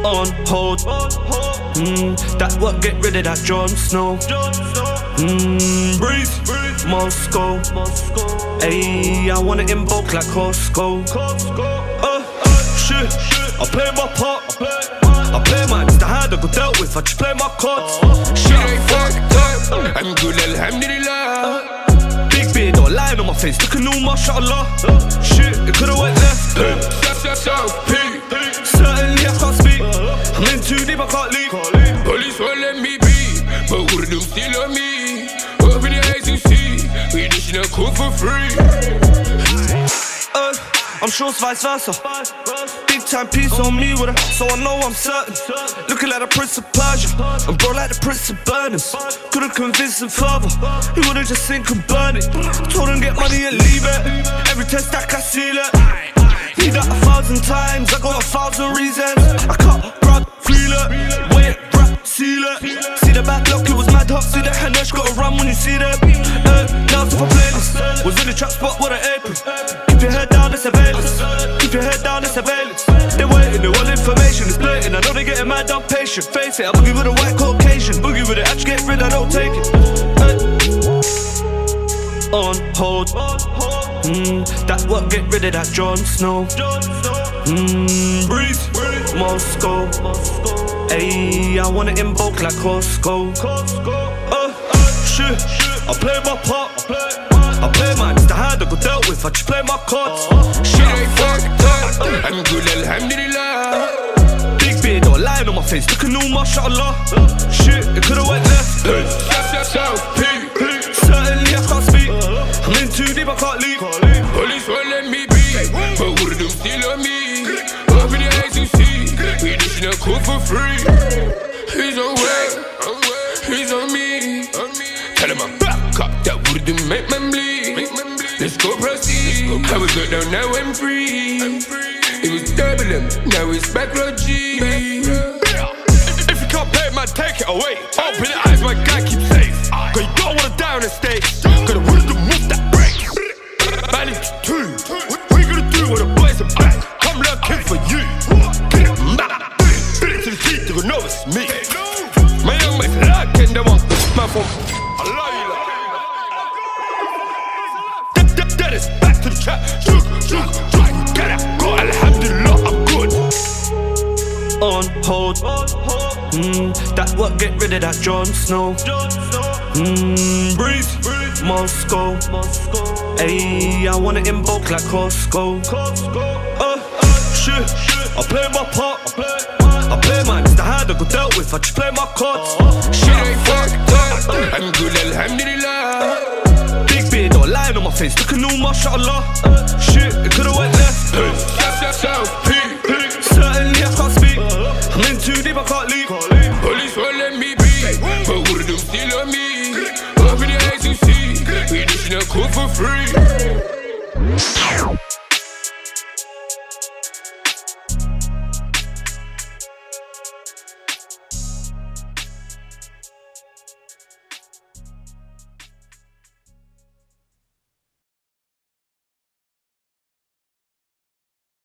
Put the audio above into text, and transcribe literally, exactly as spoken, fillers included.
On hold. Mm, that what get rid of that Jon Snow. Mmm, breathe, Moscow. Ayy, I wanna invoke like Costco. Uh, shit, I play my part. I play mine, it's the hand I got dealt with. I just play my cards. Shit ain't fucked up. I'm good, alhamdulillah. Big beard or line on my face, looking all mashallah. Shit, it could've went left. Certainly I can't speak. I'm in too deep, I can't leave. Police won't let me be, but Urdu still on me. Open your eyes and see, we dishing a cook for free. Uh, I'm sure it's vice versa. Big time piece on me with her, so I know I'm certain. Looking like the Prince of Persia, and bro like the Prince of Burnham. Couldn't convince him further, he would've just sink and burn it. Told him get money and leave it. Every test stack I seal it. Need that a thousand times, I got a thousand reasons. I can't grab, feel it, wait, rap, seal it. See the back lock, it was mad hot. See the Hanesh, gotta run when you see them. uh, Now it's off a playlist. Was in the trap spot with an apron. Keep your head down, it's surveillance. Keep your head down, it's surveillance. They're waiting, they want information, it's blatant. I know they getting mad, I'm patient. Face it, I boogie with a white Caucasian. Boogie with it, I just get rid, I don't take it. uh, On hold. Mm, that what get rid of that Jon Snow. Mmm, breathe, Moscow. Ayy, I wanna invoke like Costco. Uh, shit, I play my part. I play mine, it's the hand I got dealt with. I just play my cards. Shit ain't fucked up. I'm good, alhamdulillah. Big beard or line on my face, looking all mashallah. Shit, it could've went left. Certainly I can't speak. I'm in too deep, I can't leave. Police won't let me be, but Urdu still on me. Open your eyes and see, we dishing a cook for free. He's on way, he's on me. Tell him I'm back up, that Urdu make man bleed. Let's go proceed. I was locked down, now I'm free. It was turbulent, now it's back road G. If you can't pay it, man, take it away. Open your eyes, my guy, keep safe. Cause you don't wanna die on the stage. Cause the wisdom move that breaks. Balance two. What you gonna do when the boys are back? I'm looking for you. Get it mad. Beat it to the teeth, you gon' know it's me. My young man's lurking, they want man from I love you, love. That, that, that is back to the trap. Shook, shook, shook. Get it, go, alhamdulillah, I'm good. On hold. Mm, that what get rid of that Jon Snow. Mmm, breathe, Moscow. Ayy, I wanna invoke like Costco. Uh, shit, I play my part. I play mine, it's the hand I got dealt with. I just play my cards. Shit ain't fucked up. I'm good, alhamdulillah. Big beard or line on my face, looking all mashallah. Shit, it could've went left. Certainly I can't speak. I'm in too deep, I can't leave. Police won't let me be, but Urdu still on me. Open your eyes and see, we dishing a cook for free.